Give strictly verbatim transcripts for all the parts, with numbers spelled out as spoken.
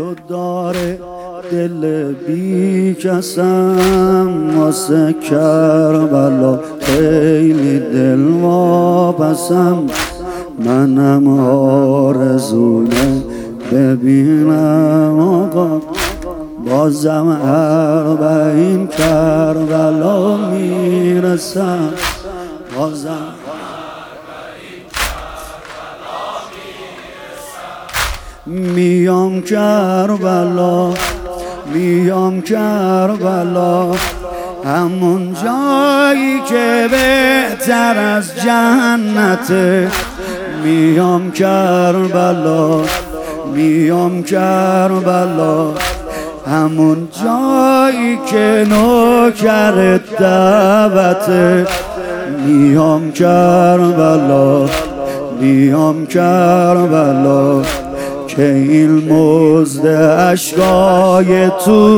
تو داره دل بی کسم، واسه کربلا خیلی دل واپسم. منم آرزومه ببینم آقا، بازم اربعین کربلا میرسم. بازم میام کربلا، میام کربلا، همون جایی که بهتر از جنته. میام کربلا، میام کربلا، همون جایی که نوکر دعوته. میام کربلا، میام کربلا، که این مزد اشکای تو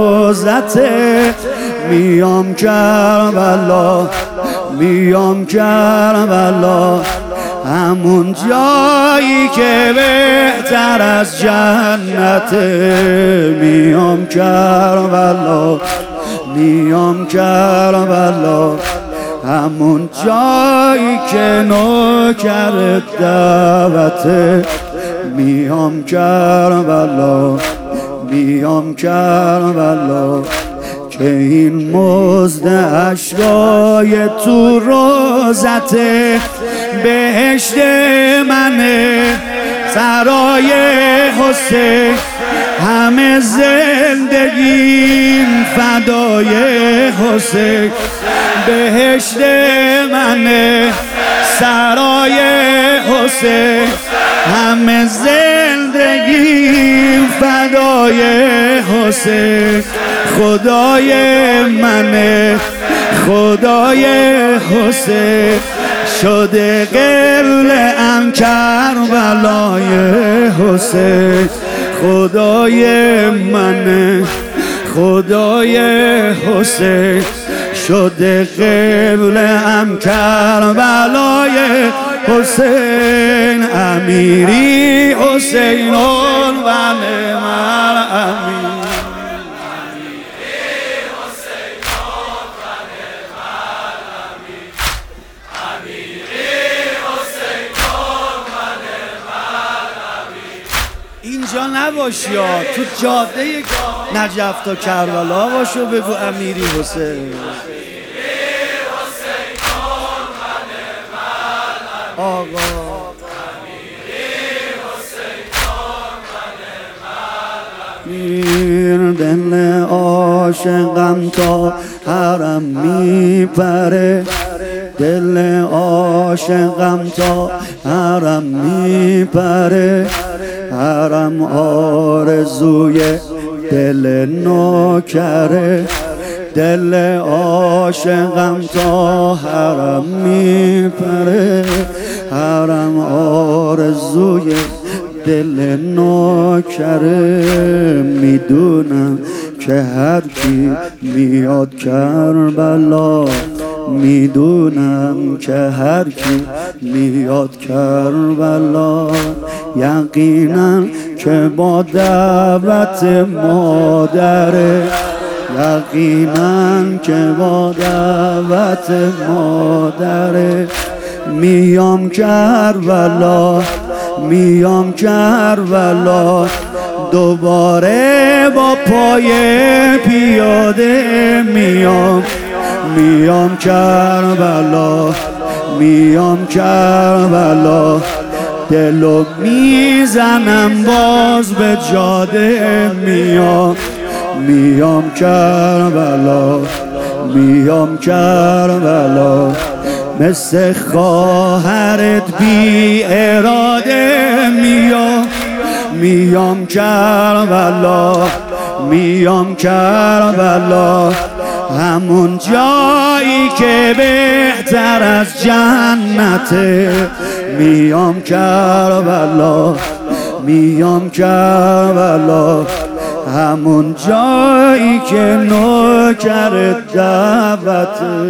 روزته. میام کربلا، میام کربلا، همون جایی که بهتر از جنته. میام کربلا، میام کربلا، همون جایی که نوکر دعوته. میام کربلا، میام کربلا، که این مزد اشکای تو روزته. بهشت منه سرای حسین، همه زندگیم فدای حسین. بهشت منه سرای حسین، همه زندگیم فدای حسین. خدای منه خدای حسین، شده قبله‌ام کربلای حسین. خدای منه خدای حسین، شده قبله‌ام کربلای حسین. امیری حسینون ولی من امیر. اینجا نباشی ها، تو جاده نجف تا کربلا باش و بگو امیری حسین. آقا میر دل عاشقم تا حرم میپره، دل عاشقم تا حرم میپره. حرم آرزوی دل نوکره، دل عاشقم تا حرم میپره. حرم آرزوی دل نوکره. میدونم که هر کی میاد کربلا، میدونم که هر کی میاد کربلا، یقینا که با دعوت مادره. یقینا که با دعوت مادره. میام کربلا، میام کربلا، دوباره با پای پیاده. میام میام کربلا، میام کربلا، دلو میزنم باز به جاده. میام میام کربلا، میام کربلا، مثل خواهرت بی اراده. میام میام کربلا، میام کربلا، همون جایی که بهتر از جنته. میام کربلا، میام کربلا، همون جایی که نوکر دعوته.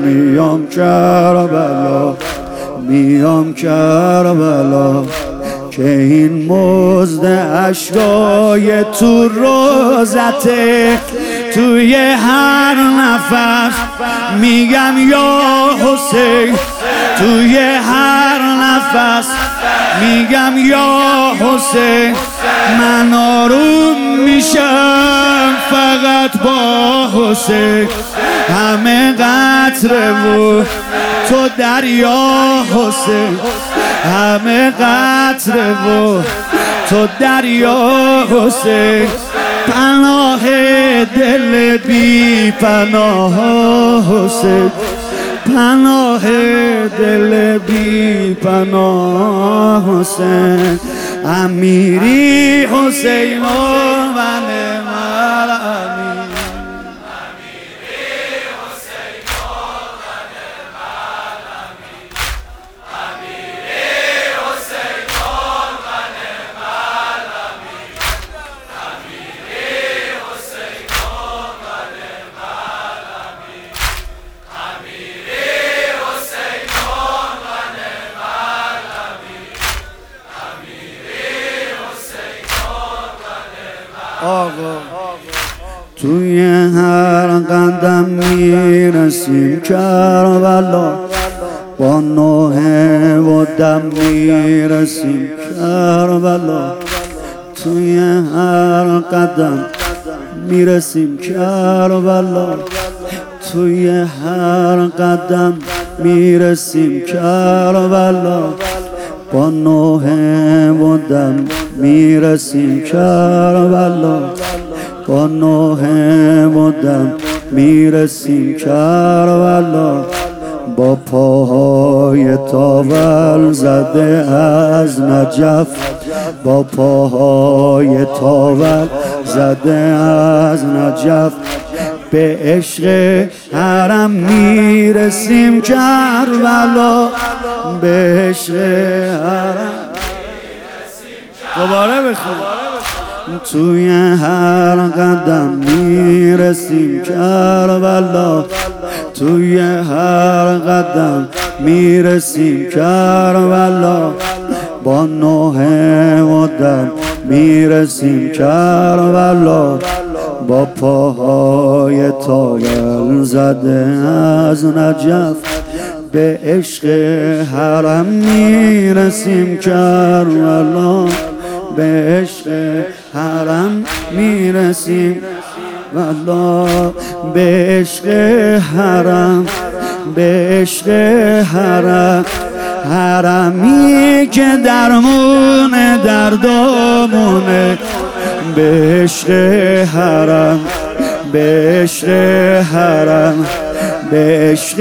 میام کربلا، میام کربلا، که این مزد اشکای تو روزته. توی هر نفس میگم یا حسین، توی هر نفس میگم یا حسین. من آروم میشم فقط با حسین. همه قطره و تو دریا حسین، همه قطره و تو دریا حسین. پناه دل بی پناه حسین، پناه دل بی پناه حسین. امیری حسین و من مال امیر، امیری حسین و من مال امیر، امیری حسین و من مال امیر، امیری حسین و من مال امیر، امیری حسین و من مال امیر، امیری حسین و من آقا. توی هر قدم میرسیم کربلا، با نوح و دم میرسیم کربلا. توی هر قدم میرسیم کربلا، توی هر قدم میرسیم کربلا. با نوح و دم میرسیم کربلا، با نوح و دم میرسیم کربلا. با پاهای تاول زده از نجف، با پاهای تاول زده از نجف. به عشق حرم میرسیم کربلا، به عشق حرم. دوباره بخون. توی هر قدم میرسیم کربلا، توی هر قدم میرسیم کربلا. با نوح و دم میرسیم کربلا. با پاهای تاول زده از نجف، به عشق حرم میرسیم کربلا، به عشق حرم میرسیم والله. به عشق حرم، به عشق حرم، حرمی که درمون دردامونه. به عشق حرم، به عشق حرم، به عشق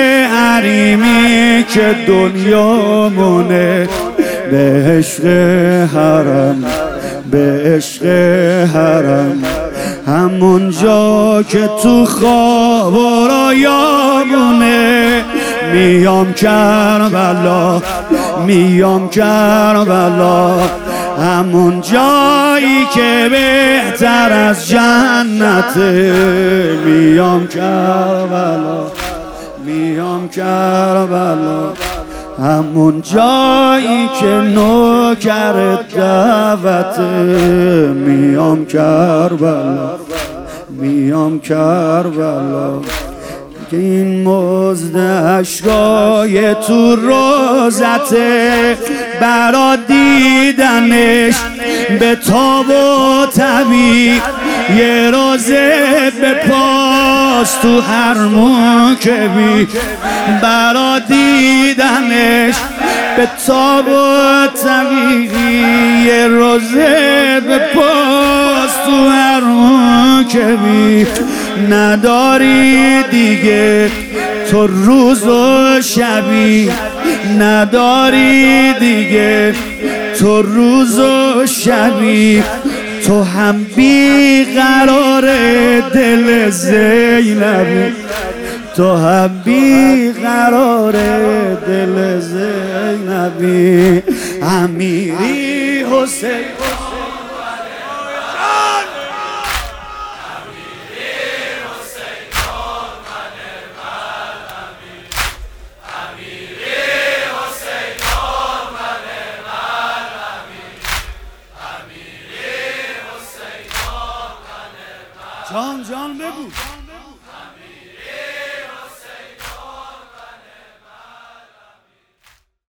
حریمی که دنیامونه. به عشق حرم، به عشق حرم، همون جا که تو خواب و رویامونه. میام کربلا، میام کربلا، همون جایی که بهتر از جنته. میام کربلا، میام کربلا، همون جایی که نوکر دعوته. میام کربلا، میام کربلا، که این مزد اشکای تو روزته. برا دیدنش به تاب و طبیع، یه روزه به پاس تو هر موکبی. برا دیدنش به تاب و طبیع، یه روزه به پاس تو هر موکبی. نداری دیگه تو روز و شبی، نداری دیگه تو روز و شبی. تو هم بی قرار دل زینبی، تو هم بی قرار دل زینبی. امیری حسین جان جان بگو.